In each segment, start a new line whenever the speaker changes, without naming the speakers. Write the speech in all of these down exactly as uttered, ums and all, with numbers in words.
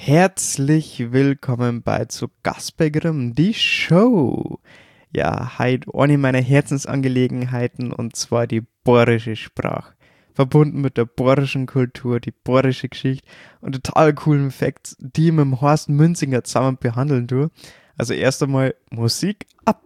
Herzlich willkommen bei Zu Gast bei Grimm, die Show. Ja, heute eine meiner Herzensangelegenheiten und zwar die borische Sprache. Verbunden mit der borischen Kultur, die borische Geschichte und total coolen Facts, die ich mit dem Horst Münzinger zusammen behandeln tue. Also erst einmal Musik ab.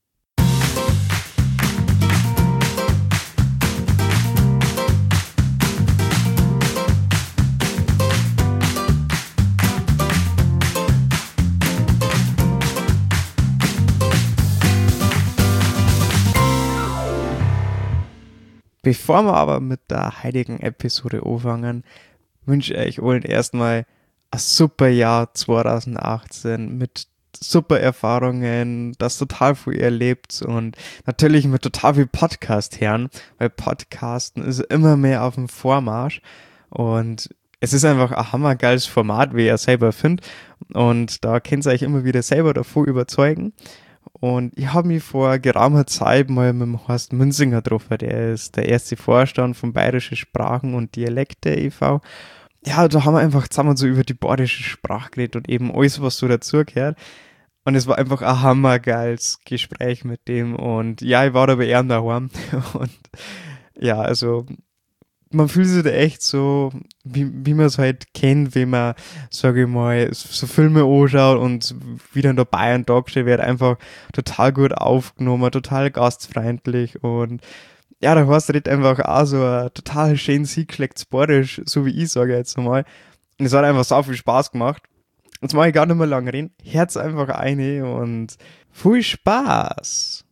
Bevor wir aber mit der heutigen Episode anfangen, wünsche ich euch allen erstmal ein super Jahr zwanzig achtzehn mit super Erfahrungen, das total viel erlebt und natürlich mit total viel Podcast hören, weil Podcasten ist immer mehr auf dem Vormarsch und es ist einfach ein hammergeiles Format, wie ihr selber findet, und da könnt ihr euch immer wieder selber davon überzeugen. Und ich habe mich vor geraumer Zeit mal mit dem Horst Münzinger getroffen, der ist der erste Vorstand von Bayerische Sprachen und Dialekte e V Ja, da haben wir einfach zusammen so über die bayerische Sprache geredet und eben alles, was so dazugehört. Und es war einfach ein hammergeiles Gespräch mit dem. Und ja, ich war da bei ihm daheim. Und ja, also man fühlt sich da echt so, wie, wie man es halt kennt, wenn man, sage ich mal, so Filme anschaut und wie dann der Bayern dargestellt wird, einfach total gut aufgenommen, total gastfreundlich und ja, der Horst redet einfach auch so ein total schön siegschlägt Borisch, so wie ich sage jetzt einmal. Und es hat einfach so viel Spaß gemacht. Jetzt mache ich gar nicht mehr lange reden. Herz einfach eine und viel Spaß!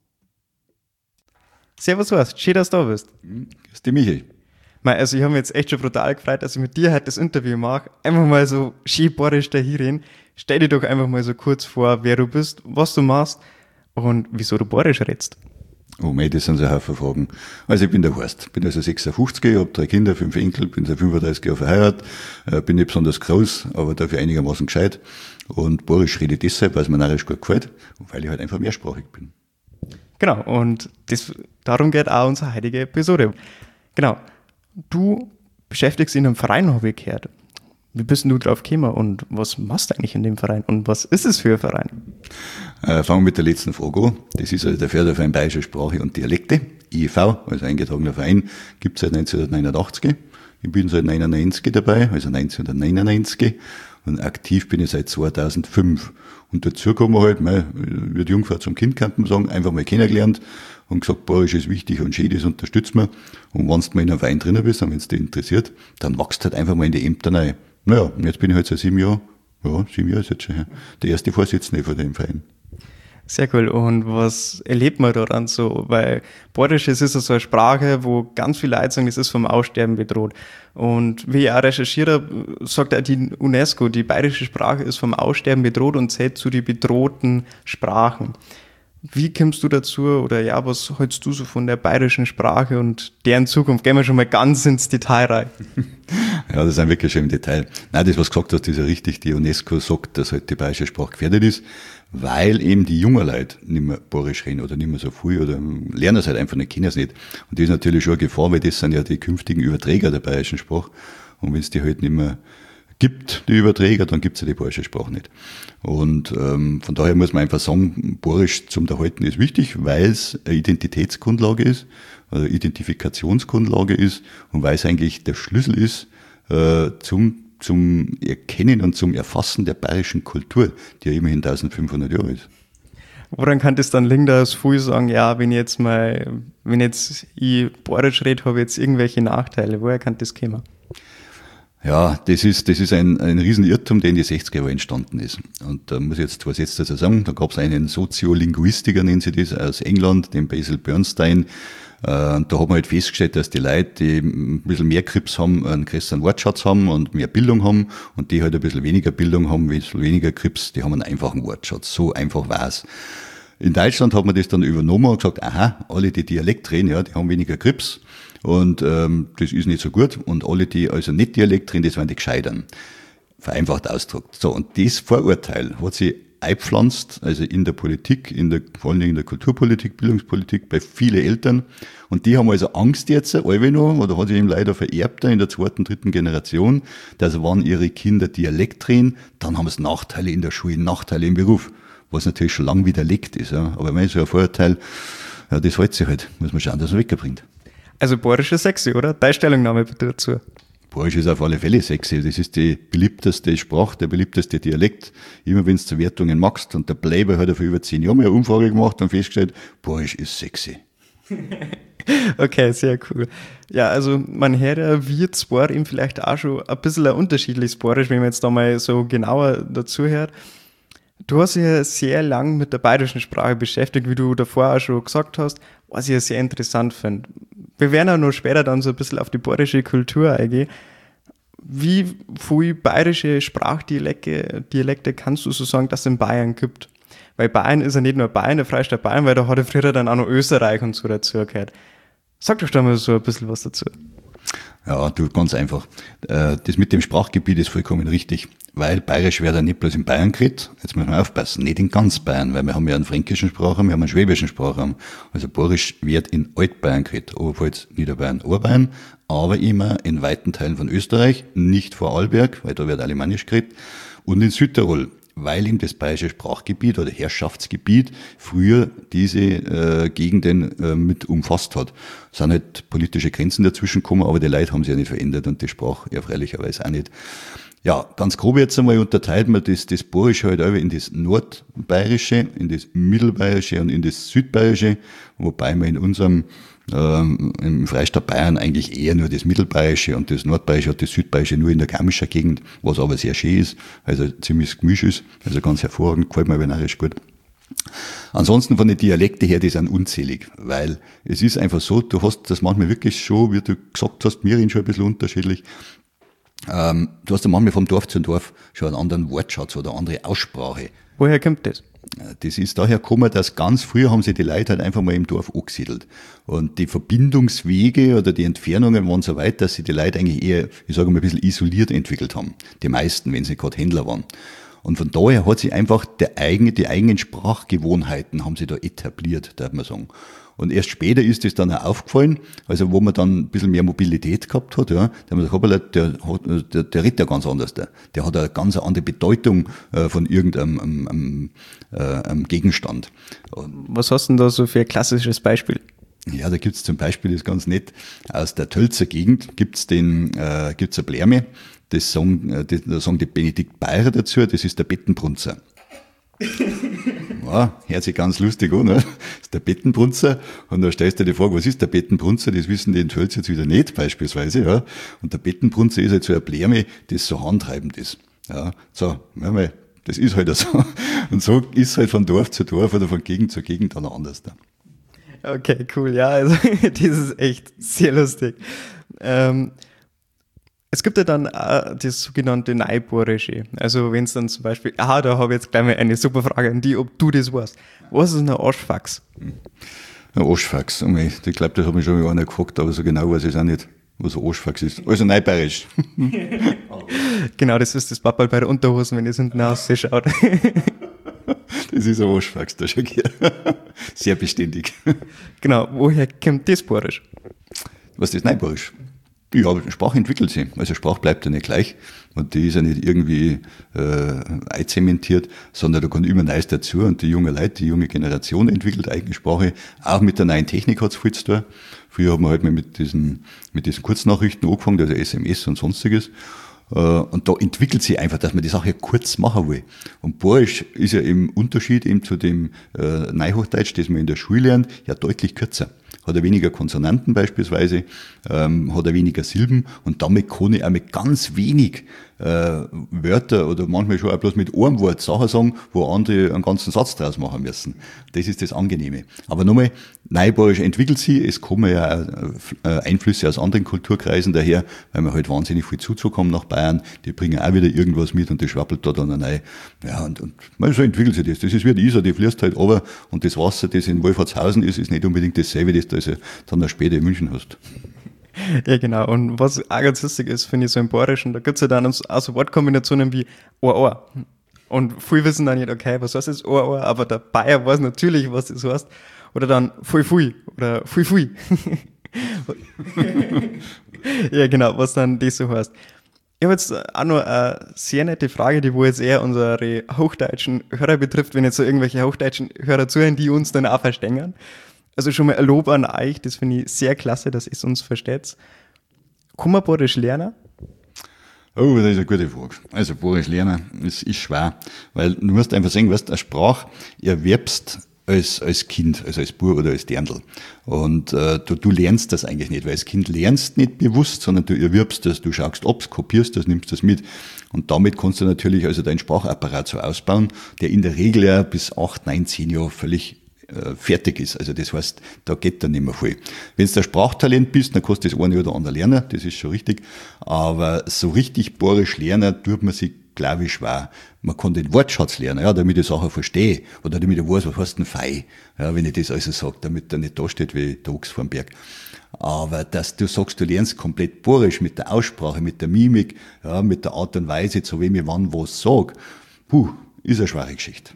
Servus Horst, schön, dass du da bist.
Grüß dich, Michi.
Also ich habe mich jetzt echt schon brutal gefreut, dass ich mit dir heute das Interview mache. Einfach mal so schön borisch da hierhin. Stell dir doch einfach mal so kurz vor, wer du bist, was du machst und wieso du borisch redest.
Oh mei, das sind so ein Haufen Fragen. Also ich bin der Horst, bin also sechsundfünfzig, habe drei Kinder, fünf Enkel, bin seit fünfunddreißig Jahren verheiratet, bin nicht besonders groß, aber dafür einigermaßen gescheit. Und borisch rede ich deshalb, weil es mir narrisch gut gefällt und weil ich halt einfach mehrsprachig bin.
Genau, und das, darum geht auch unsere heutige Episode. Genau. Du beschäftigst dich in einem Verein, habe ich gehört. Wie bist denn du drauf gekommen und was machst du eigentlich in dem Verein und was ist es für ein Verein?
Äh, fangen wir mit der letzten Frage an. Das ist also der Förderverein Bayerische Sprache und Dialekte, I E V, also eingetragener Verein, gibt es seit neunzehnhundertneunundachtzig. Ich bin seit neunundneunzig dabei, also neunzehnhundertneunundneunzig, und aktiv bin ich seit zweitausendfünf. Und dazu kommen wir halt, mei, wird Jungfrau zum Kind, kann man sagen, einfach mal kennengelernt und gesagt, Borisch ist wichtig und schön, das unterstützt man. Und wenn du mal in einem Verein drinnen bist und wenn es dich interessiert, dann wachst du halt einfach mal in die Ämter rein. Naja, und jetzt bin ich halt seit sieben Jahren, ja, sieben Jahre ist jetzt schon her, der erste Vorsitzende von dem Verein.
Sehr cool. Und was erlebt man daran so? Weil Borisch ist so eine Sprache, wo ganz viele Leute sagen, es ist vom Aussterben bedroht. Und wie ich auch recherchiere, sagt auch die UNESCO, die bayerische Sprache ist vom Aussterben bedroht und zählt zu den bedrohten Sprachen. Wie kommst du dazu oder ja, was hältst du so von der bayerischen Sprache und deren Zukunft? Gehen wir schon mal ganz ins Detail rein.
Ja, das ist wirklich schon im Detail. Nein, das, was du gesagt hast, ist ja richtig. Die UNESCO sagt, dass halt die bayerische Sprache gefährdet ist, weil eben die jungen Leute nicht mehr Borisch reden oder nicht mehr so viel oder lernen es halt einfach nicht, kennen es nicht. Und das ist natürlich schon eine Gefahr, weil das sind ja die künftigen Überträger der bayerischen Sprache. Und wenn es die halt nicht mehr gibt, die Überträger, dann gibt es ja die bayerische Sprache nicht. Und ähm, von daher muss man einfach sagen, Borisch zum Erhalten ist wichtig, weil es eine Identitätsgrundlage ist, also Identifikationsgrundlage ist und weil es eigentlich der Schlüssel ist äh, zum zum Erkennen und zum Erfassen der bayerischen Kultur, die ja immerhin eintausendfünfhundert Jahre ist.
Woran kann das dann liegen, dass viele sagen, ja, wenn ich jetzt mal, wenn jetzt ich Borisch rede, habe ich jetzt irgendwelche Nachteile. Woher kann das kommen?
Ja, das ist, das ist ein, ein Riesenirrtum, der in die sechziger Jahre entstanden ist. Und da muss ich jetzt zwei Sätze dazu sagen. Da gab es einen Soziolinguistiker, nennen sie das, aus England, den Basil Bernstein. Äh, da hat man halt festgestellt, dass die Leute, die ein bisschen mehr Krips haben, einen größeren Wortschatz haben und mehr Bildung haben, und die halt ein bisschen weniger Bildung haben, ein bisschen weniger Krips, die haben einen einfachen Wortschatz. So einfach war's. In Deutschland hat man das dann übernommen und gesagt, aha, alle, die Dialekt reden, ja, die haben weniger Krips. Und ähm, das ist nicht so gut. Und alle, die also nicht Dialekt reden, das waren die Gescheitern. Vereinfacht ausgedrückt. So, und das Vorurteil hat sich einpflanzt, also in der Politik, in der, vor allem in der Kulturpolitik, Bildungspolitik, bei vielen Eltern. Und die haben also Angst jetzt, alle noch, oder hat sich eben leider vererbt in der zweiten, dritten Generation, dass wenn ihre Kinder Dialekt reden, dann haben sie Nachteile in der Schule, Nachteile im Beruf, was natürlich schon lang widerlegt ist. Ja. Aber wenn so ein Vorurteil, ja, das hält sich halt, muss man schauen, dass man wegbringt.
Also Bayerisch ist sexy, oder? Deine Stellungnahme bitte dazu.
Bayerisch ist auf alle Fälle sexy. Das ist die beliebteste Sprache, der beliebteste Dialekt. Immer wenn du zu Wertungen machst, und der Playboy hat ja vor über zehn Jahren mal eine Umfrage gemacht und festgestellt, Bayerisch ist sexy.
Okay, sehr cool. Ja, also man hört ja, wir zwei eben vielleicht auch schon ein bisschen ein unterschiedliches Bayerisch, wenn man jetzt da mal so genauer dazu hört. Du hast dich ja sehr lang mit der bayerischen Sprache beschäftigt, wie du davor auch schon gesagt hast, was ich ja sehr interessant finde. Wir werden auch noch später dann so ein bisschen auf die bayerische Kultur eingehen. Wie viele bayerische Sprachdialekte Dialekte kannst du so sagen, dass es in Bayern gibt? Weil Bayern ist ja nicht nur Bayern, der Freistaat Bayern, weil da hat ja früher dann auch noch Österreich und so dazu gehört. Sag doch da mal so ein bisschen was dazu.
Ja, du, ganz einfach. Das mit dem Sprachgebiet ist vollkommen richtig, weil Bayerisch wird ja nicht bloß in Bayern geredet, jetzt müssen wir aufpassen, nicht in ganz Bayern, weil wir haben ja einen fränkischen Sprachraum, wir haben einen schwäbischen Sprachraum. Also Bayerisch wird in Altbayern geredet, Oberpfalz, Niederbayern, Oberbayern, aber immer in weiten Teilen von Österreich, nicht vor Arlberg, weil da wird Alemannisch geredet, und in Südtirol, weil ihm das bayerische Sprachgebiet oder Herrschaftsgebiet früher diese äh, Gegenden äh, mit umfasst hat. Es sind halt politische Grenzen dazwischen gekommen, aber die Leute haben sich ja nicht verändert und die Sprache erfreulicherweise auch nicht. Ja, ganz grob jetzt einmal unterteilt man das, das Bayerische halt auch in das Nordbayerische, in das Mittelbayerische und in das Südbayerische, wobei man in unserem ähm, im Freistaat Bayern eigentlich eher nur das Mittelbayerische und das Nordbayerische und das Südbayerische nur in der Garmischer Gegend, was aber sehr schön ist, also ziemlich Gemisch ist, also ganz hervorragend, gefällt mir narrisch gut. Ansonsten von den Dialekten her, die sind unzählig, weil es ist einfach so, du hast das manchmal wirklich schon, wie du gesagt hast, wir reden schon ein bisschen unterschiedlich. Ähm, du hast ja manchmal vom Dorf zu Dorf schon einen anderen Wortschatz oder eine andere Aussprache.
Woher kommt das?
Das ist daher gekommen, dass ganz früher haben sich die Leute halt einfach mal im Dorf angesiedelt. Und die Verbindungswege oder die Entfernungen waren so weit, dass sie die Leute eigentlich eher, ich sage mal, ein bisschen isoliert entwickelt haben. Die meisten, wenn sie gerade Händler waren. Und von daher hat sich einfach der eigene, die eigenen Sprachgewohnheiten haben sie da etabliert, darf man sagen. Und erst später ist es dann auch aufgefallen, also wo man dann ein bisschen mehr Mobilität gehabt hat, ja, da haben wir gesagt, der, der, der redet ja ganz anders, der, der hat eine ganz andere Bedeutung äh, von irgendeinem einem, einem, äh, einem Gegenstand. Und
was hast du denn da so für ein klassisches Beispiel?
Ja, da gibt's zum Beispiel, das ist ganz nett, aus der Tölzer Gegend gibt's den, äh, gibt's eine Blärme, das sagen, äh, das, da sagen die Benedikt Bayer dazu, das ist der Bettenbrunzer. Ja, hört sich ganz lustig an, ne? Das ist der Bettenbrunzer. Und da stellst du dir die Frage, was ist der Bettenbrunzer? Das wissen die in Tölz jetzt wieder nicht, beispielsweise, ja. Und der Bettenbrunzer ist halt so ein Blärme, das so handtreibend ist. Ja, so, ja, das ist halt so. Und so ist es halt von Dorf zu Dorf oder von Gegend zu Gegend dann anders da.
Okay, cool, ja, also, das ist echt sehr lustig. Ähm, Es gibt ja dann auch das sogenannte Neubayerische. Also wenn es dann zum Beispiel, aha, da habe ich jetzt gleich mal eine super Frage an die, ob du das weißt. Was ist ein Arschfax?
Ein Arschfax, ich glaube, das habe ich schon mal einer gefragt, aber so genau weiß ich es auch nicht, was ein Arschfax ist. Also Neubayerisch.
Genau, das ist das Pappal bei der Unterhosen, wenn ihr es hinten ausschaut.
Das ist ein Arschfax, da schau ich. Sehr beständig.
Genau, woher kommt das Bayerisch?
Was ist das Neubayerisch? Ja, Sprache entwickelt sich. Also Sprache bleibt ja nicht gleich. Und die ist ja nicht irgendwie äh, einzementiert, sondern da kommt immer Neues dazu. Und die junge Leute, die junge Generation entwickelt eigene Sprache. Auch mit der neuen Technik hat's viel zu tun. Früher haben wir halt mal mit diesen, mit diesen Kurznachrichten angefangen, also S M S und sonstiges. Und da entwickelt sich einfach, dass man die Sache kurz machen will. Und Bayerisch ist ja im Unterschied eben zu dem äh, Neuhochdeutsch, das man in der Schule lernt, ja deutlich kürzer. Hat er weniger Konsonanten beispielsweise, ähm, hat er weniger Silben und damit kann ich auch mit ganz wenig äh, Wörter oder manchmal schon auch bloß mit einem Wort Sachen sagen, wo andere einen ganzen Satz draus machen müssen. Das ist das Angenehme. Aber nochmal, Neubayerisch entwickelt sich, es kommen ja auch äh, Einflüsse aus anderen Kulturkreisen daher, weil wir halt wahnsinnig viel Zuzug haben nach Bayern, die bringen auch wieder irgendwas mit und das schwappelt da dann rein. Ja, und, und so entwickelt sich das. Das ist wie die Isar, die fließt halt runter und das Wasser, das in Wolfratshausen ist, ist nicht unbedingt dasselbe, das du also dann auch später in München hast.
Ja, genau. Und was auch ganz lustig ist, finde ich, so im Bayerischen, da gibt es ja dann auch so Wortkombinationen wie Ohr, Ohr, Und viele wissen dann nicht, okay, was heißt das Ohr, Ohr, aber der Bayer weiß natürlich, was das heißt. Oder dann Fui Fui oder Fui Fui. Ja, genau, was dann das so heißt. Ich habe jetzt auch noch eine sehr nette Frage, die wo jetzt eher unsere hochdeutschen Hörer betrifft, wenn jetzt so irgendwelche hochdeutschen Hörer zuhören, die uns dann auch verstehen. Also schon mal ein Lob an euch, das finde ich sehr klasse, dass ihr es uns versteht. Kann man Borisch lernen?
Oh, das ist eine gute Frage. Also Borisch lernen, es ist schwer, weil du musst einfach sagen, weißt, eine Sprache erwerbst als, als Kind, also als Bub oder als Dirndl. Und äh, du, du lernst das eigentlich nicht, weil als Kind lernst nicht bewusst, sondern du erwirbst das, du schaust ab, kopierst das, nimmst das mit. Und damit kannst du natürlich also deinen Sprachapparat so ausbauen, der in der Regel ja bis acht, neun, zehn Jahre völlig äh, fertig ist. Also das heißt, da geht dann nicht mehr viel. Wenn du ein Sprachtalent bist, dann kannst du das eine oder andere lernen, das ist schon richtig. Aber so richtig Borisch lernen tut man sich, glaube ich, schwer. Man kann den Wortschatz lernen, ja, damit ich Sachen verstehe. Oder damit ich weiß, was heißt ein Fei, ja, wenn ich das also sage, damit er nicht da steht wie der Ochs vorm Berg. Aber dass du sagst, du lernst komplett Borisch mit der Aussprache, mit der Mimik, ja, mit der Art und Weise, zu wem ich wann was sage, puh, ist eine schwere Geschichte.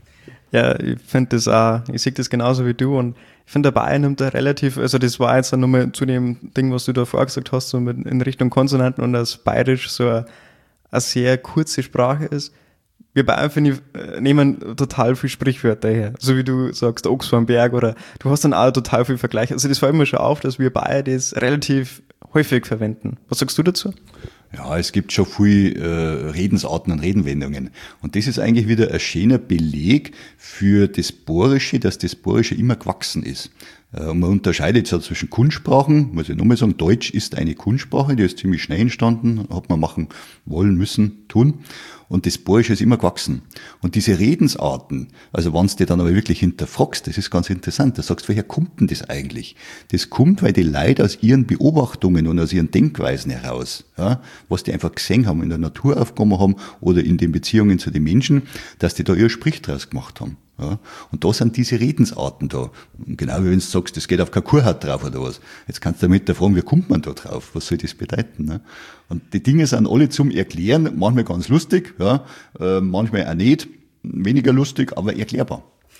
Ja, ich finde das auch, ich sehe das genauso wie du und ich finde, der Bayer nimmt da relativ, also das war jetzt nochmal zu dem Ding, was du da vorgesagt hast, so mit, in Richtung Konsonanten und das Bayerisch so eine, eine sehr kurze Sprache ist. Wir Bayern, finde ich, nehmen total viel Sprichwörter her. So wie du sagst, Ochs vorm Berg oder du hast dann auch total viel Vergleich. Also das fällt mir schon auf, dass wir Bayern das relativ häufig verwenden. Was sagst du dazu?
Ja, es gibt schon viel äh, Redensarten und Redenwendungen. Und das ist eigentlich wieder ein schöner Beleg für das Borische, dass das Borische immer gewachsen ist. Äh, man unterscheidet so zwischen Kunstsprachen, muss ich nochmal sagen, Deutsch ist eine Kunstsprache, die ist ziemlich schnell entstanden, hat man machen wollen, müssen, tun. Und das Borische ist immer gewachsen. Und diese Redensarten, also wenn du die dann aber wirklich hinterfragst, das ist ganz interessant, da sagst du, woher kommt denn das eigentlich? Das kommt, weil die Leute aus ihren Beobachtungen und aus ihren Denkweisen heraus, ja, was die einfach gesehen haben, in der Natur aufgenommen haben oder in den Beziehungen zu den Menschen, dass die da ihr Sprich draus gemacht haben. Ja, und da sind diese Redensarten da. Genau wie wenn du sagst, das geht auf keine Kuhhaut drauf oder was. Jetzt kannst du damit fragen, wie kommt man da drauf? Was soll das bedeuten? Ne? Und die Dinge sind alle zum Erklären, manchmal ganz lustig, ja, äh, manchmal auch nicht, weniger lustig, aber erklärbar.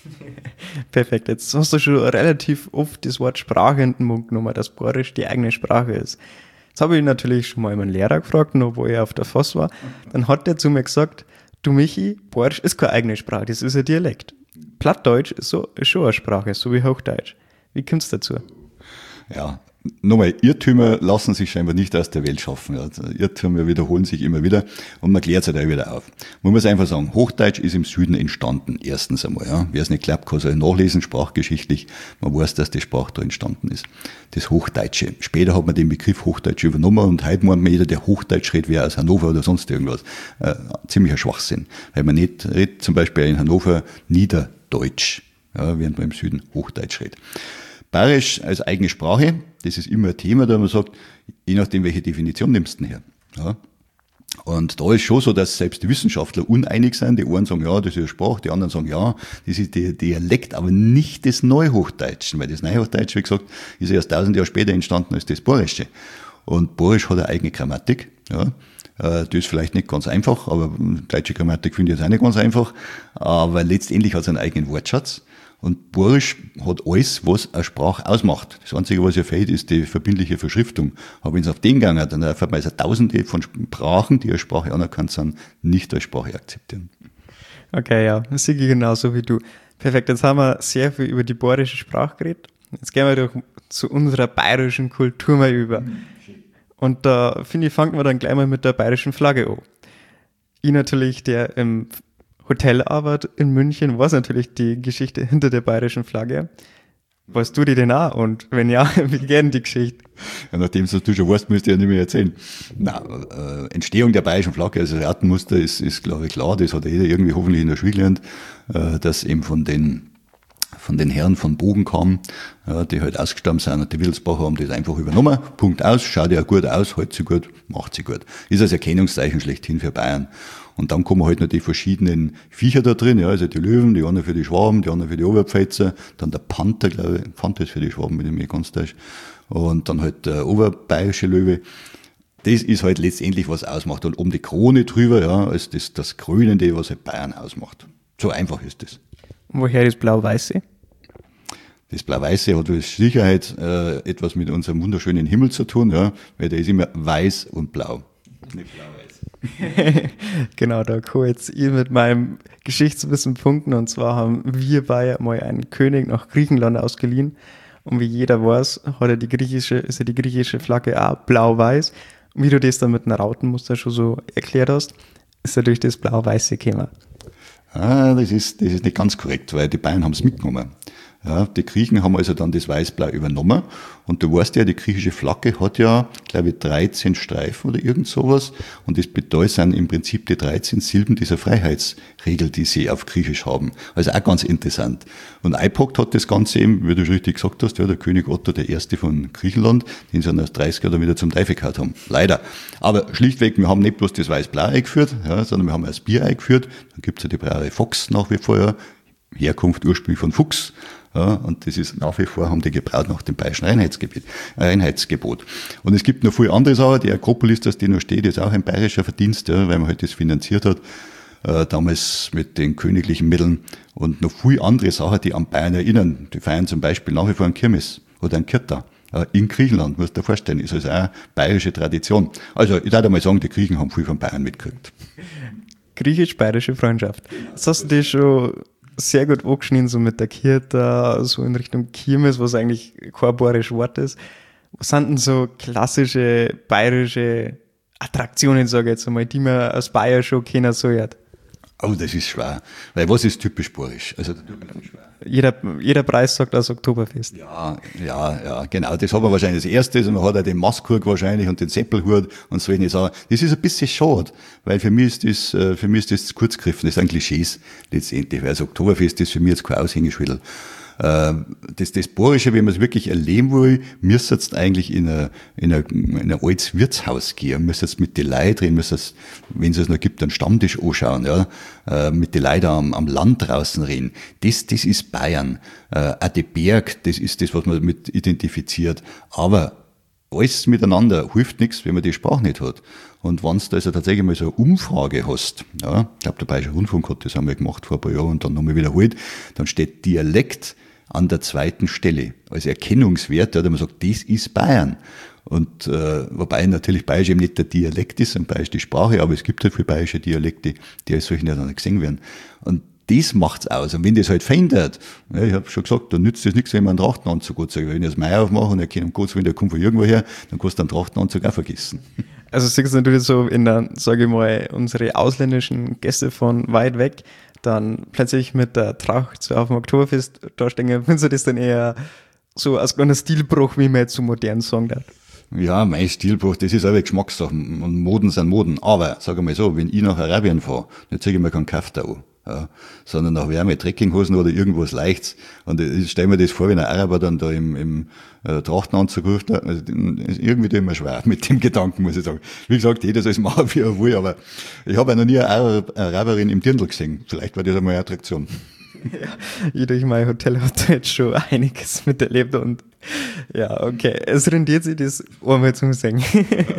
Perfekt, jetzt hast du schon relativ oft das Wort Sprache in den Mund genommen, dass Borisch die eigene Sprache ist. Jetzt habe ich natürlich schon mal meinen Lehrer gefragt, noch wo ich auf der F O S war. Dann hat der zu mir gesagt, du Michi, Borisch ist keine eigene Sprache, das ist ein Dialekt. Plattdeutsch ist, so, ist schon eine Sprache, so wie Hochdeutsch. Wie kommst du dazu?
Ja, nochmal, Irrtümer lassen sich scheinbar nicht aus der Welt schaffen. Also Irrtümer wiederholen sich immer wieder und man klärt sich da wieder auf. Man muss einfach sagen, Hochdeutsch ist im Süden entstanden, erstens einmal. Ja. Wer es nicht glaubt, kann es nachlesen, sprachgeschichtlich. Man weiß, dass die Sprache da entstanden ist. Das Hochdeutsche. Später hat man den Begriff Hochdeutsch übernommen und heute meint man, jeder, der Hochdeutsch redet, wäre aus Hannover oder sonst irgendwas. Äh, ziemlicher Schwachsinn. Weil man nicht redet, zum Beispiel in Hannover Niederdeutsch, ja, während man im Süden Hochdeutsch redet. Bayerisch als eigene Sprache, das ist immer ein Thema, da man sagt, je nachdem, welche Definition nimmst du denn her. Ja. Und da ist schon so, dass selbst die Wissenschaftler uneinig sind. Die einen sagen, ja, das ist eine Sprache, die anderen sagen, ja, das ist der Dialekt, aber nicht des Neuhochdeutschen, weil das Neuhochdeutsche, wie gesagt, ist erst tausend Jahre später entstanden als das Borische. Und Borisch hat eine eigene Grammatik, ja. Die ist vielleicht nicht ganz einfach, aber deutsche Grammatik finde ich jetzt auch nicht ganz einfach. Aber letztendlich hat es einen eigenen Wortschatz. Und Borisch hat alles, was eine Sprache ausmacht. Das Einzige, was ihr fehlt, ist die verbindliche Verschriftung. Aber wenn es auf den gegangen hat, dann erfährt man also Tausende von Sprachen, die als Sprache anerkannt sind, nicht als Sprache akzeptieren.
Okay, ja, das sehe ich genauso wie du. Perfekt, jetzt haben wir sehr viel über die bayerische Sprache geredet. Jetzt gehen wir doch zu unserer bayerischen Kultur mal über. Und da, finde ich, fangen wir dann gleich mal mit der bayerischen Flagge an. Ich natürlich, der im Hotel arbeitet in München, weiß natürlich die Geschichte hinter der bayerischen Flagge. Weißt du die denn auch? Und wenn ja, wie geht die Geschichte?
Ja, nachdem du schon weißt, müsst ihr ja nicht mehr erzählen. Na, äh, Entstehung der bayerischen Flagge, also das Ratenmuster ist, ist glaube ich klar, das hat jeder irgendwie hoffentlich in der Schule gelernt, äh, dass eben von den von den Herren von Bogen kam, ja, die halt ausgestorben sind und die Wittelsbacher haben das einfach übernommen. Punkt aus, schaut ja gut aus, hält sie gut, macht sie gut. Ist als Erkennungszeichen schlechthin für Bayern. Und dann kommen halt noch die verschiedenen Viecher da drin, ja, also die Löwen, die anderen für die Schwaben, die anderen für die Oberpfälzer, dann der Panther, glaube ich, Panther ist für die Schwaben, wenn ich mich ganz täusche, und dann halt der oberbayerische Löwe. das ist halt letztendlich, was ausmacht. Und um die Krone drüber, ja, ist das das Krönende, was halt Bayern ausmacht. So einfach ist das.
Und woher das Blau-Weiße?
Das Blau-Weiße hat mit Sicherheit äh, etwas mit unserem wunderschönen Himmel zu tun, ja, weil der ist immer weiß und blau. Nicht blau-weiß.
Genau, da kann jetzt ich mit meinem Geschichtswissen punkten. Und zwar haben wir Bayern mal einen König nach Griechenland ausgeliehen. Und wie jeder weiß, hat er die griechische, ist ja die griechische Flagge auch blau-weiß. Und wie du das dann mit einem Rautenmuster schon so erklärt hast, ist natürlich das Blau-Weiße gekommen.
Ah, das ist, das ist nicht ganz korrekt, weil die Bayern haben es mitgenommen. Ja, die Griechen haben also dann das Weiß-Blau übernommen. Und du weißt ja, die griechische Flagge hat ja, glaube ich, dreizehn Streifen oder irgend sowas. Und das bedeutet sind im Prinzip die dreizehn Silben dieser Freiheitsregel, die sie auf Griechisch haben. Also auch ganz interessant. Und eingepackt hat das Ganze eben, wie du schon richtig gesagt hast, ja, der König Otto der Erste von Griechenland, den sie dann als dreißiger dann wieder zum Teufel gehauen haben. Leider. Aber schlichtweg, wir haben nicht bloß das Weiß-Blau eingeführt, ja, sondern wir haben auch das Bier eingeführt. Dann gibt's ja die Brauerei Fox nach wie vor, ja. Herkunft ursprünglich von Fuchs. Ja, und das ist nach wie vor, haben die gebraut nach dem Bayerischen Reinheitsgebot. Reinheitsgebot. Und es gibt noch viele andere Sachen. Die Akropolis, dass die noch steht, ist auch ein bayerischer Verdienst, ja, weil man halt das finanziert hat, äh, damals mit den königlichen Mitteln. Und noch viele andere Sachen, die an Bayern erinnern. Die feiern zum Beispiel nach wie vor einen Kirmes oder einen Kirta. Äh, in Griechenland, musst du dir vorstellen, ist also auch bayerische Tradition. Also, ich würde mal sagen, die Griechen haben viel von Bayern mitgekriegt.
Griechisch-bayerische Freundschaft. Das hast du dir schon sehr gut angeschnitten, so mit der Kirta, so in Richtung Kirmes, was eigentlich kein bayerisches Wort ist. Was sind denn so klassische bayerische Attraktionen, sage ich jetzt einmal, die man als Bayer schon kennen soll?
Oh, das ist schwer. Weil was ist typisch bayerisch? Also,
jeder, jeder Preis sagt das Oktoberfest.
Ja, ja, ja, genau. Das hat man wahrscheinlich das Erste. Und man hat auch den Maskurg wahrscheinlich und den Seppelhut und so eine Sachen. Das ist ein bisschen schade, weil für mich ist das, für mich ist das zu kurz gegriffen. Das sind Klischees letztendlich. Weil das Oktoberfest ist für mich jetzt kein Aushängeschwindel. Das, das Bayerische, wenn man es wirklich erleben will, müsst ihr jetzt eigentlich in ein, in ein, in ein altes Wirtshaus gehen, müsst jetzt mit den Leuten reden, müsst jetzt, wenn es es noch gibt, einen Stammtisch anschauen, ja, mit den Leuten am, am Land draußen reden. Das, das ist Bayern. Auch die Berg, das ist das, was man mit identifiziert. Aber alles miteinander hilft nichts, wenn man die Sprache nicht hat. Und wenn du also tatsächlich mal so eine Umfrage hast, ja, ich glaube, der Bayerische Rundfunk hat das einmal gemacht vor ein paar Jahren und dann nochmal wiederholt, dann steht Dialekt an der zweiten Stelle als Erkennungswert, ja, da man sagt, das ist Bayern. Und äh, wobei natürlich Bayerisch eben nicht der Dialekt ist, sondern Bayerisch die Sprache, aber es gibt halt viele bayerische Dialekte, die als solche nicht dann gesehen werden. Und das macht's aus. Und wenn das halt verändert, ja, ich habe schon gesagt, dann nützt das nichts, wenn man einen Trachtenanzug hat. Wenn ich das Mai aufmache und erkenne, um Gottes Willen, der kommt von irgendwo her, dann kannst du einen Trachtenanzug auch vergessen.
Also siehst du natürlich so, wenn dann, sage ich mal, unsere ausländischen Gäste von weit weg dann plötzlich mit der Tracht so auf dem Oktoberfest da stehen, findest du das dann eher so als kleiner Stilbruch, wie man jetzt so modern sagen darf?
Ja, mein Stilbruch, das ist auch Geschmackssache und Moden sind Moden. Aber, sag mal so, wenn ich nach Arabien fahre, dann zeige ich mir keinen Kafta an. Ja, sondern nach Wärme, Trekkinghosen oder irgendwas Leichtes. Und ich stelle mir das vor, wenn ein Araber dann da im, im äh, Trachtenanzug ruft, also, ist irgendwie da immer schwer mit dem Gedanken, muss ich sagen. Wie gesagt, jeder soll es machen, wie er will, aber ich habe ja noch nie eine Arab- Araberin im Dirndl gesehen. Vielleicht war das einmal eine Attraktion.
Ja, ich durch mein Hotel habe da jetzt schon einiges miterlebt und ja, okay, es rendiert sich das einmal zum Singen. Ja,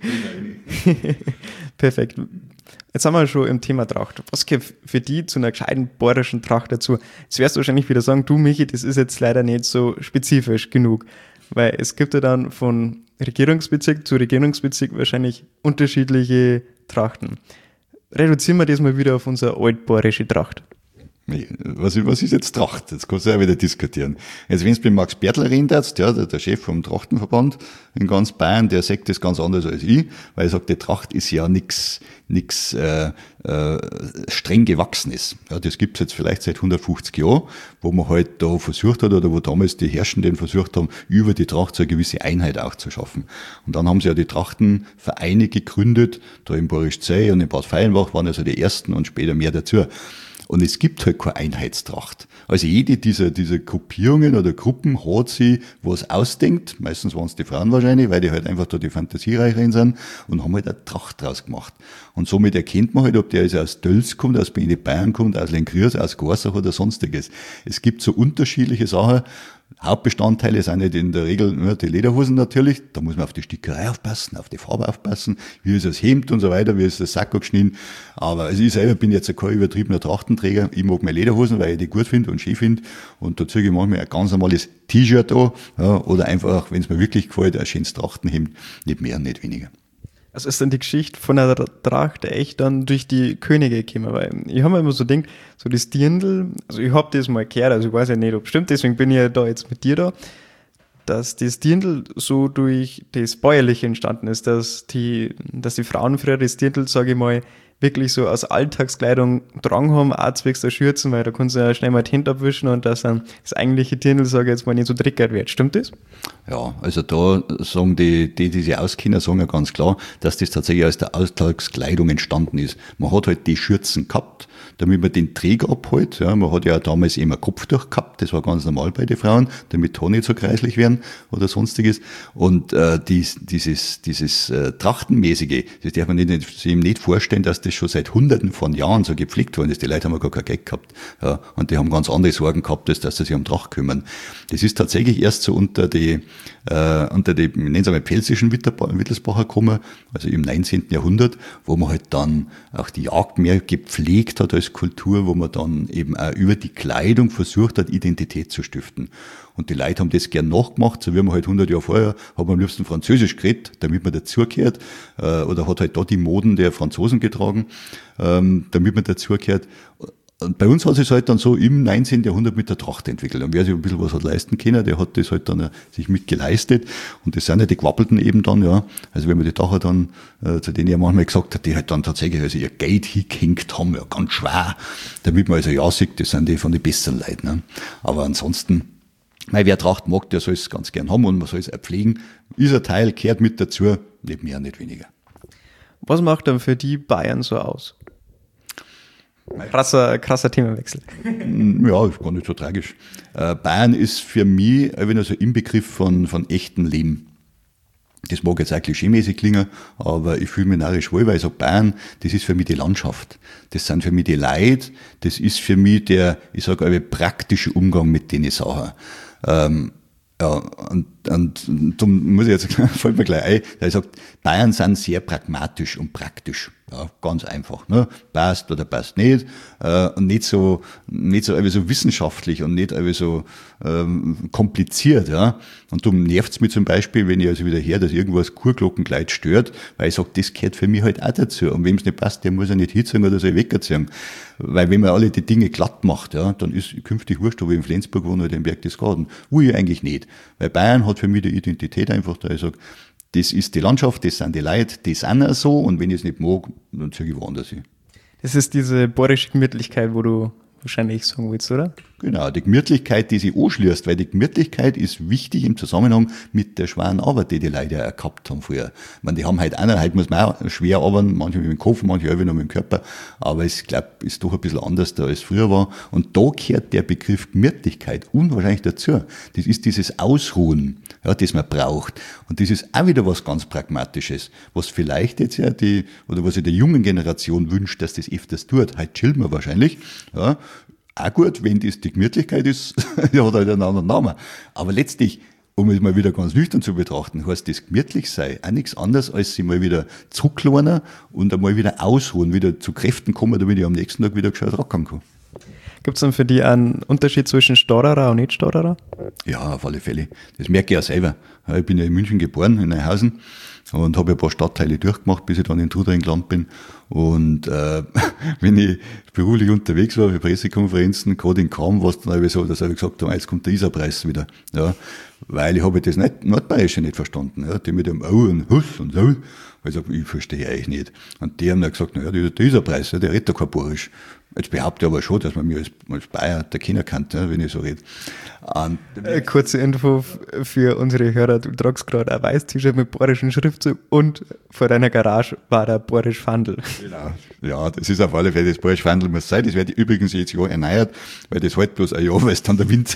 gut, perfekt. Jetzt haben wir schon im Thema Tracht. Was gehört für die zu einer gescheiten bayerischen Tracht dazu? Jetzt wirst du wahrscheinlich wieder sagen, du Michi, das ist jetzt leider nicht so spezifisch genug, weil es gibt ja dann von Regierungsbezirk zu Regierungsbezirk wahrscheinlich unterschiedliche Trachten. Reduzieren wir das mal wieder auf unsere altbayerische Tracht.
Was, was ist jetzt Tracht? Jetzt kannst du ja wieder diskutieren. Jetzt, wenn du mit Max Bertler redest, ja, der, der Chef vom Trachtenverband in ganz Bayern, der sagt das ganz anders als ich, weil er sagt, die Tracht ist ja nix, nix äh, äh, streng Gewachsenes. Ja, das gibt's jetzt vielleicht seit hundertfünfzig Jahren, wo man halt da versucht hat, oder wo damals die Herrschenden versucht haben, über die Tracht so eine gewisse Einheit auch zu schaffen. Und dann haben sie ja die Trachtenvereine gegründet, da im Borischzell und in Bad Feilenbach waren also die ersten und später mehr dazu. Und es gibt halt keine Einheitstracht. Also jede dieser, dieser Gruppierungen oder Gruppen hat sie was ausdenkt. Meistens waren es die Frauen wahrscheinlich, weil die halt einfach da die Fantasiereicherin sind und haben halt eine Tracht draus gemacht. Und somit erkennt man halt, ob der also aus Dölz kommt, aus Bayern kommt, aus Lenkriers, aus Gorsach oder sonstiges. Es gibt so unterschiedliche Sachen. Hauptbestandteile sind nicht in der Regel nur die Lederhosen natürlich, da muss man auf die Stickerei aufpassen, auf die Farbe aufpassen, wie ist das Hemd und so weiter, wie ist das Sakko geschnitten, aber also ich selber bin jetzt kein übertriebener Trachtenträger, ich mag meine Lederhosen, weil ich die gut finde und schön finde und dazu gehe ich manchmal ein ganz normales T-Shirt an, ja, oder einfach, wenn es mir wirklich gefällt, ein schönes Trachtenhemd, nicht mehr, nicht weniger.
Also ist dann die Geschichte von der Tracht echt dann durch die Könige gekommen, weil ich habe mir immer so gedacht, so das Dirndl, also ich habe das mal gehört, also ich weiß ja nicht, ob es stimmt, deswegen bin ich ja da jetzt mit dir da, dass das Dirndl so durch das Bäuerliche entstanden ist, dass die, dass die Frauen früher das Dirndl, sage ich mal, wirklich so als Alltagskleidung tragen haben, auch zwecks der Schürzen, weil da kannst du ja schnell mal die Hände abwischen und dass dann das eigentliche Dirndl, sage ich jetzt mal, nicht so dreckig wird. Stimmt das?
Ja, also da sagen die, die, die sich auskennen, sagen ja ganz klar, dass das tatsächlich aus der Alltagskleidung entstanden ist. Man hat halt die Schürzen gehabt, damit man den Träger abhält. Ja, man hat ja damals immer Kopftuch gehabt, das war ganz normal bei den Frauen, damit die nicht so kreislich werden oder sonstiges. Und äh, dies, dieses, dieses äh, Trachtenmäßige, das darf man nicht, sich nicht vorstellen, dass das schon seit Hunderten von Jahren so gepflegt worden ist. Die Leute haben ja gar kein Geld gehabt. Ja, und die haben ganz andere Sorgen gehabt, als dass sie sich um Tracht kümmern. Das ist tatsächlich erst so unter die, äh, unter die, nennen es einmal, pfälzischen Wittelsbacher gekommen, also im neunzehnten Jahrhundert, wo man halt dann auch die Jagd mehr gepflegt hat als Kultur, wo man dann eben auch über die Kleidung versucht hat, Identität zu stiften. Und die Leute haben das gern nachgemacht, so wie man halt hundert Jahre vorher, hat man am liebsten Französisch geredet, damit man dazugehört, äh, oder hat halt da die Moden der Franzosen getragen, ähm, damit man dazugehört. Und bei uns hat es halt dann so im neunzehnten Jahrhundert mit der Tracht entwickelt. Und wer sich ein bisschen was hat leisten können, der hat das halt dann sich mit geleistet. Und das sind ja die Gewappelten eben dann, ja. Also wenn man die Dacher dann, äh, zu denen er manchmal gesagt hat, die halt dann tatsächlich also ihr Geld hingehängt haben, ja, ganz schwer, damit man also ja sieht, das sind die von den besseren Leuten. Ne? Aber ansonsten, weil wer Tracht mag, der soll es ganz gern haben und man soll es auch pflegen. Ist ein Teil, gehört mit dazu, nicht mehr, nicht weniger.
Was macht dann für die Bayern so aus? Krasser, krasser Themawechsel.
Ja, ist gar nicht so tragisch. Bayern ist für mich einfach so im Begriff von, von echtem Leben. Das mag jetzt auch klischeemäßig klingen, aber ich fühle mich narrisch wohl, weil ich sage, Bayern, das ist für mich die Landschaft. Das sind für mich die Leute, das ist für mich der, ich sage, ein praktischer Umgang mit den Sachen. Ähm, ja, und, und, und darum muss ich jetzt, fällt mir gleich ein, da ich sage, Bayern sind sehr pragmatisch und praktisch. Ja, ganz einfach, ne? Passt oder passt nicht, äh, und nicht so, nicht so, so wissenschaftlich und nicht so ähm, kompliziert, ja. Und darum nervt's mich zum Beispiel, wenn ich also wieder her, dass irgendwas Kurglockenkleid stört, weil ich sage, das gehört für mich halt auch dazu. Und wem's nicht passt, der muss ja nicht hinziehen oder so wegziehen. Weil wenn man alle die Dinge glatt macht, ja, dann ist künftig wurscht, ob ich in Flensburg wohne oder im Berchtesgaden. Wo ich eigentlich nicht. Weil Bayern hat für mich die Identität einfach, da ich sage, das ist die Landschaft, das sind die Leute, die sind auch so und wenn ich es nicht mag, dann ziehe ich woanders hin.
Das ist diese bayerische Gemütlichkeit, wo du wahrscheinlich sagen willst, oder?
Genau, die Gemütlichkeit, die sich anschließt, weil die Gemütlichkeit ist wichtig im Zusammenhang mit der schweren Arbeit, die die Leute ja gehabt haben früher. Ich meine, die haben halt auch noch, heute muss man auch schwer arbeiten, manche mit dem Kopf, manche auch noch mit dem Körper, aber ich glaube, ist doch ein bisschen anders da, als früher war. Und da gehört der Begriff Gemütlichkeit unwahrscheinlich dazu. Das ist dieses Ausruhen, ja, das man braucht. Und das ist auch wieder was ganz Pragmatisches, was vielleicht jetzt ja die, oder was sich der jungen Generation wünscht, dass das öfters tut. Heute chillen wir wahrscheinlich, ja. Auch gut, wenn das die Gemütlichkeit ist, ja, hat halt einen anderen Namen. Aber letztlich, um es mal wieder ganz nüchtern zu betrachten, heißt das gemütlich sei auch nichts anderes, als sie mal wieder zurücklernen und einmal wieder ausruhen, wieder zu Kräften kommen, damit ich am nächsten Tag wieder gescheit rackern kann.
Gibt es dann für dich einen Unterschied zwischen Stotterer und Nicht-Stotterer?
Ja, auf alle Fälle. Das merke ich ja selber. Ich bin ja in München geboren, in Neuhausen, und habe ein paar Stadtteile durchgemacht, bis ich dann in Trudering gelandet bin. Und äh, wenn ich beruflich unterwegs war, für Pressekonferenzen, gerade in Cham, was dann so, dass ich gesagt habe, jetzt kommt der Isarpreis wieder. Ja, weil ich habe das nicht, Nordbayerische nicht verstanden. Ja, die mit dem Au und Huss und so. Ich sage, ich verstehe euch nicht. Und die haben dann gesagt, naja, der Isarpreis, der redet doch kein Bayerisch. Jetzt behaupte ich aber schon, dass man mich als, als Bayer der Kinder kennt, wenn ich so rede. Und,
äh, kurze Info für unsere Hörer, du tragst gerade ein weißes T-Shirt mit bayerischen Schriftzug und vor deiner Garage war der bayerisch Fandel.
Genau, ja, das ist auf alle Fälle, das bayerisch Fandel muss sein. Das werde übrigens jetzt Jahr erneuert, weil das halt bloß ein Jahr, weil es dann der Wind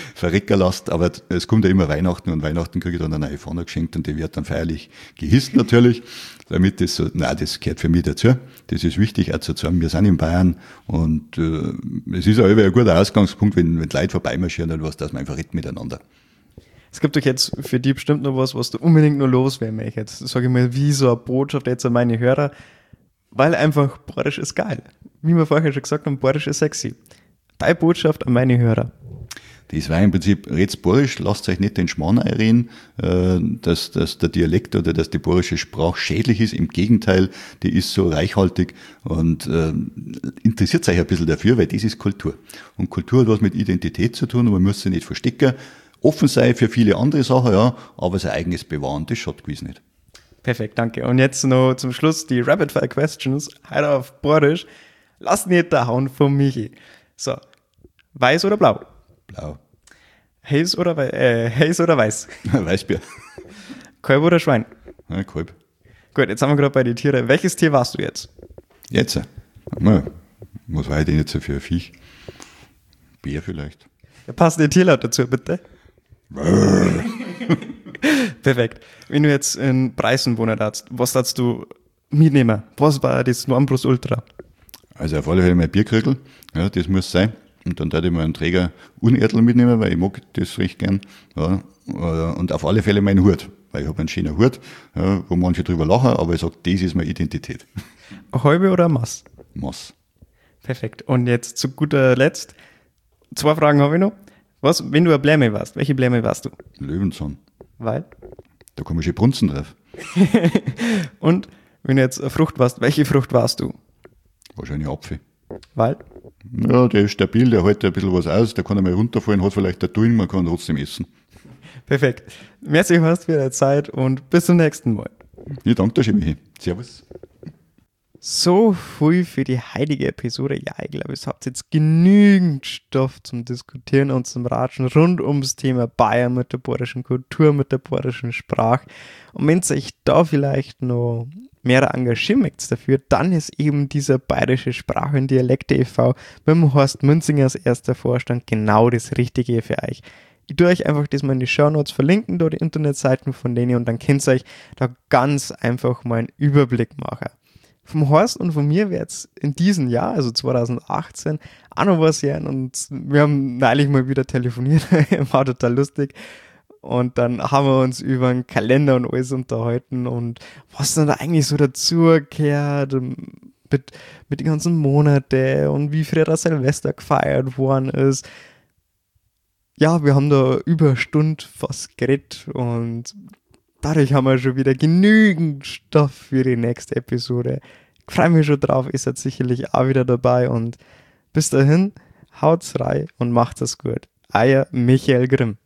verrecken lässt. Aber es kommt ja immer Weihnachten und Weihnachten kriege ich dann eine neue Fahne geschenkt und die wird dann feierlich gehisst natürlich. natürlich, damit das so, nein, das gehört für mich dazu. Das ist wichtig, auch zu sagen, wir sind in Bayern und äh, es ist auch immer ein guter Ausgangspunkt, wenn, wenn die Leute vorbeimarschieren oder was, dass man einfach redet miteinander.
Es gibt doch jetzt für dich bestimmt noch was, was du unbedingt noch loswerden möchtest. Sag ich mal, wie so eine Botschaft jetzt an meine Hörer, weil einfach Borisch ist geil. Wie wir vorher schon gesagt haben, Borisch ist sexy. Deine Botschaft an meine Hörer.
Das war im Prinzip, red's Borisch, lasst euch nicht den Schmarrn einreden, äh, dass, dass der Dialekt oder dass die borische Sprache schädlich ist. Im Gegenteil, die ist so reichhaltig und äh, interessiert euch ein bisschen dafür, weil das ist Kultur. Und Kultur hat was mit Identität zu tun und man muss sie nicht verstecken. Offen sein für viele andere Sachen, ja, aber sein eigenes bewahren, das schadet gewiss nicht.
Perfekt, danke. Und jetzt noch zum Schluss die Rapid Fire Questions, heute auf Borisch. Lass nicht da hauen von Michi. So, weiß oder blau?
Blau.
Haze oder, wei- äh, Haze oder weiß?
Weißbier.
Kalb oder Schwein?
Ja, Kalb.
Gut, jetzt haben wir gerade bei den Tieren. Welches Tier warst du jetzt?
Jetzt. Ja, was war ich denn jetzt für ein Viech? Bär vielleicht.
Ja, passt die Tierlaut dazu, bitte. Perfekt. Wenn du jetzt in Preisen wohnen darfst, was darfst du mitnehmen? Was war das Nonplusultra?
Also auf alle Fälle mein Bierkrügel, ja, das muss sein. Und dann darf ich mal einen Träger Unerdl mitnehmen, weil ich mag das recht gern. Ja, und auf alle Fälle meinen Hut, weil ich habe einen schönen Hut, ja, wo manche drüber lachen, aber ich sage, das ist meine Identität.
Eine halbe oder eine Maß?
Maß.
Perfekt. Und jetzt zu guter Letzt, zwei Fragen habe ich noch. Was, wenn du eine Bläme warst, welche Bläme warst du?
Löwenzahn.
Weil?
Da kommen schon Brunzen drauf.
Und wenn du jetzt eine Frucht warst, welche Frucht warst du?
Wahrscheinlich Apfel.
Weil?
Ja, der ist stabil, der hält ein bisschen was aus, der kann einmal runterfallen, hat vielleicht ein Tun, man kann trotzdem essen.
Perfekt. Merci fast für deine Zeit und bis zum nächsten Mal.
Ich danke dir schon, Michi. Servus.
So viel für die heutige Episode. Ja, ich glaube, es habt jetzt genügend Stoff zum Diskutieren und zum Ratschen rund ums Thema Bayern mit der bayerischen Kultur, mit der bayerischen Sprache. Und wenn ihr euch da vielleicht noch mehr engagieren möchtet dafür, dann ist eben dieser bayerische Sprache- und Dialekte e V mit dem Horst Münzinger als erster Vorstand genau das Richtige für euch. Ich tue euch einfach das mal in die Shownotes verlinken, da die Internetseiten von denen, und dann könnt ihr euch da ganz einfach mal einen Überblick machen. Vom Horst und von mir wird es in diesem Jahr, also zwanzig achtzehn, auch noch was hören, und wir haben neulich mal wieder telefoniert, war total lustig. Und dann haben wir uns über einen Kalender und alles unterhalten und was dann da eigentlich so dazugehört mit, mit den ganzen Monaten und wie früher das Silvester gefeiert worden ist. Ja, wir haben da über eine Stunde fast geredet und dadurch haben wir schon wieder genügend Stoff für die nächste Episode. Ich freue mich schon drauf, ihr seid sicherlich auch wieder dabei, und bis dahin, haut's rein und macht's es gut. Euer Michael Grimm.